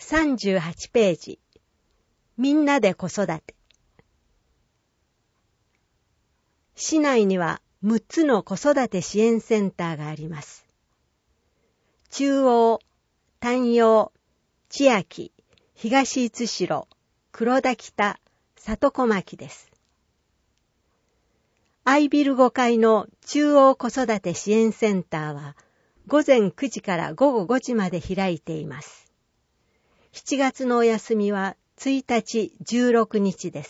38ページ。みんなで子育て。市内には6つの子育て支援センターがあります。中央、丹陽、千秋、東五代、黒田北、里小牧です。Iビル5階の中央子育て支援センターは午前9時から午後5時まで開いています。7月のお休みは1日16日です。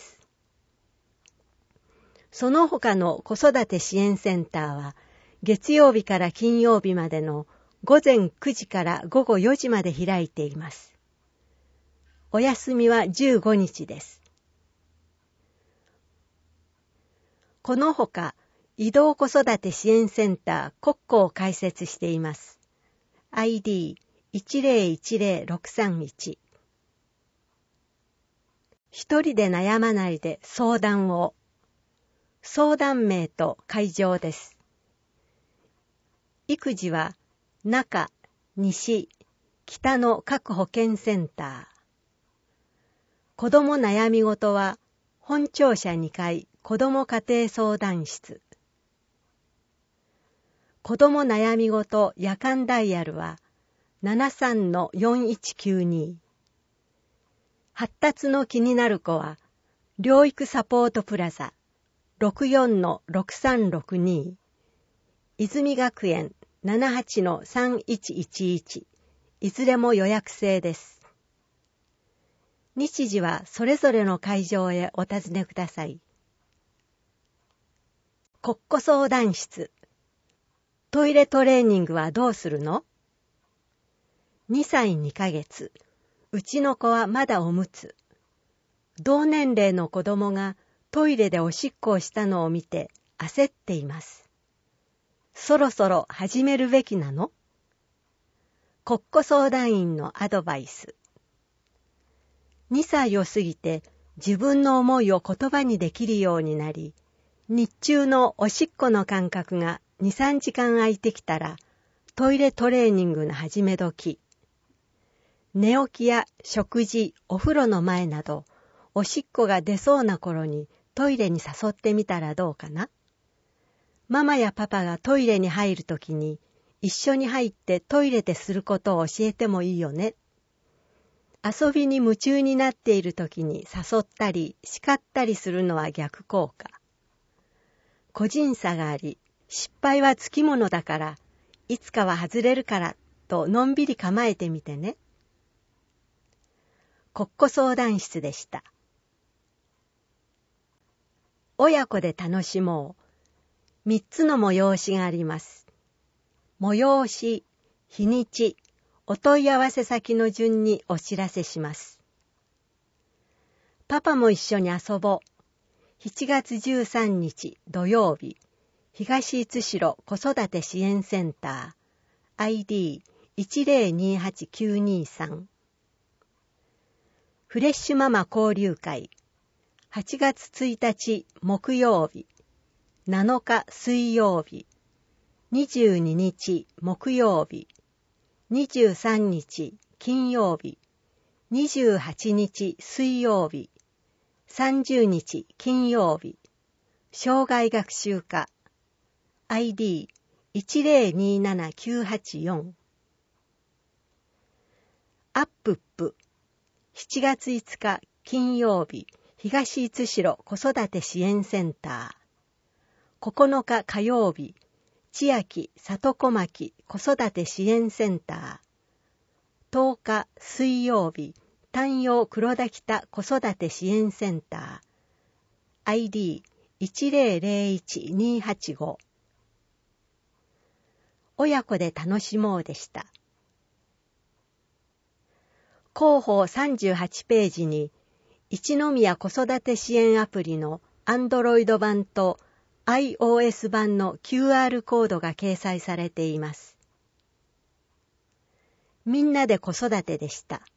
その他の子育て支援センターは月曜日から金曜日までの午前9時から午後4時まで開いています。お休みは15日です。このほか、移動子育て支援センター国庫を開設しています。ID1010-631。一人で悩まないで相談を。相談名と会場です。育児は中、西、北の各保健センター。子ども悩み事は本庁舎2階子ども家庭相談室。子ども悩み事夜間ダイヤルは 73-4192。発達の気になる子は療育サポートプラザ 64-6362。泉学園 78-3111。いずれも予約制です。日時はそれぞれの会場へお尋ねください。国庫相談室。トイレトレーニングはどうするの？ 2 歳2ヶ月。うちの子はまだおむつ。同年齢の子供がトイレでおしっこをしたのを見て焦っています。そろそろ始めるべきなの？国庫相談員のアドバイス。2歳を過ぎて自分の思いを言葉にできるようになり、日中のおしっこの間隔が 2,3 時間空いてきたらトイレトレーニングの始め時。寝起きや食事、お風呂の前などおしっこが出そうな頃にトイレに誘ってみたらどうかな。ママやパパがトイレに入るときに一緒に入ってトイレですることを教えてもいいよね。遊びに夢中になっているときに誘ったり叱ったりするのは逆効果。個人差があり、失敗はつきものだから、いつかは外れるからとのんびり構えてみてね。国庫相談室でした。親子で楽しもう。3つの催しがあります。催し、日にち、お問い合わせ先の順にお知らせします。パパも一緒に遊ぼう。7月13日土曜日、東五代子育て支援センター ID1028-923。フレッシュママ交流会8月1日木曜日、7日水曜日、22日木曜日、23日金曜日、28日水曜日、30日金曜日、生涯学習科 ID1027-984。アップップ7月5日金曜日、東五代子育て支援センター。9日火曜日、千秋里小牧子育て支援センター。10日水曜日、丹陽黒田北子育て支援センター。ID1001-285。親子で楽しもうでした。広報38ページに、一宮子育て支援アプリの Android 版と iOS 版の QR コードが掲載されています。みんなで子育てでした。